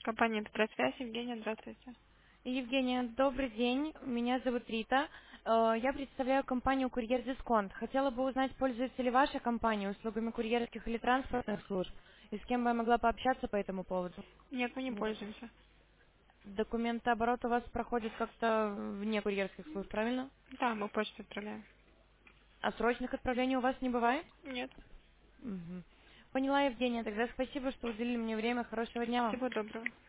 Компания «Петросвязь», Евгения, здравствуйте. Евгения, добрый день. Меня зовут Рита. Я представляю компанию «Курьер Дисконт». Хотела бы узнать, пользуется ли ваша компания услугами курьерских или транспортных служб, и с кем бы я могла пообщаться по этому поводу. Нет, мы не пользуемся. Документооборот у вас проходит как-то вне курьерских служб, правильно? Да, мы почту отправляем. А срочных отправлений у вас не бывает? Нет. Мгм. Поняла, Евгения. Тогда спасибо, что уделили мне время. Хорошего дня вам. Всего доброго.